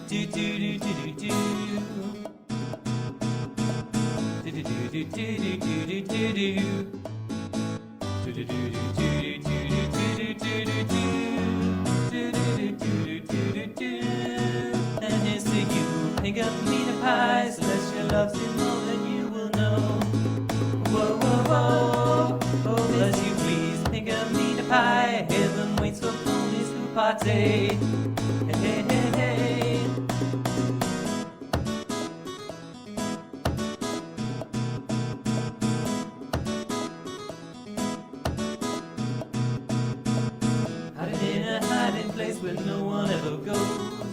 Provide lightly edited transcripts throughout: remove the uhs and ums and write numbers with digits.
do do do do do do do do do do do do do. And here's to you, pick up meat and pie, celestial loves you more than you will know. Whoa, whoa, whoa, oh bless you please, pick up meat and pie, heaven waits for ponies who partake. Hey, hey, hey. In a hiding place where no one ever goes.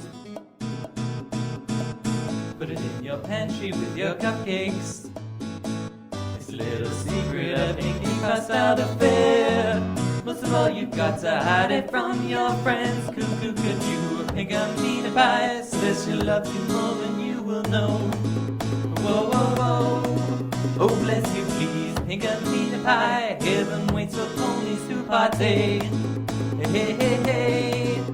Put it in your pantry with your cupcakes. It's a little secret of making hostile affair. Most of all, you've got to hide it from your friends. Cuckoo, could you pick up meat and pie? Celestial loves you more than you will know. Whoa, whoa, whoa. Oh, bless you, please. Pick up meat and pie. Heaven waits for ponies to partake. Hey, hey, hey.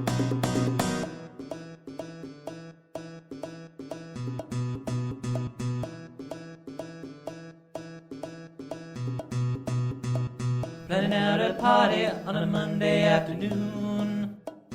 Planning out a party on a Monday afternoon.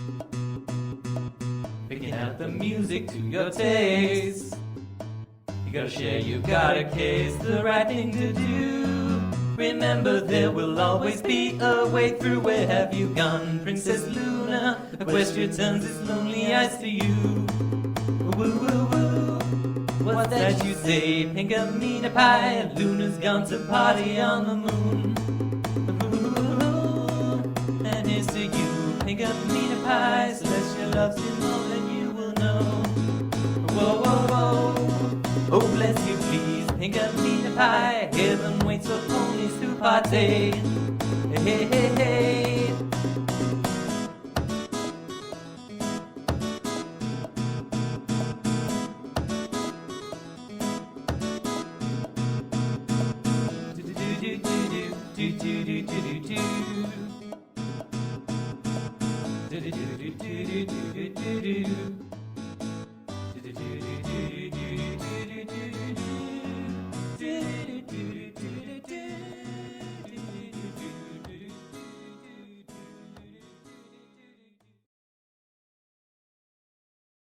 Picking out the music to your taste. You gotta share, you got a case, the right thing to do. Remember, there will always be a way through. Where have you gone, Princess Luna? Equestria turns its lonely eyes to you. Woo, woo, woo. What's that you say? Pink up meat and pie. Luna's gone to party on the moon. Ooh, and here's to you. Pink up meat and pie. Celestial loves you more than you will know. Whoa, whoa, whoa. Oh, bless you, please. Pink up meat and pie. Heaven waits for ponies to partake. Hey, hey, hey.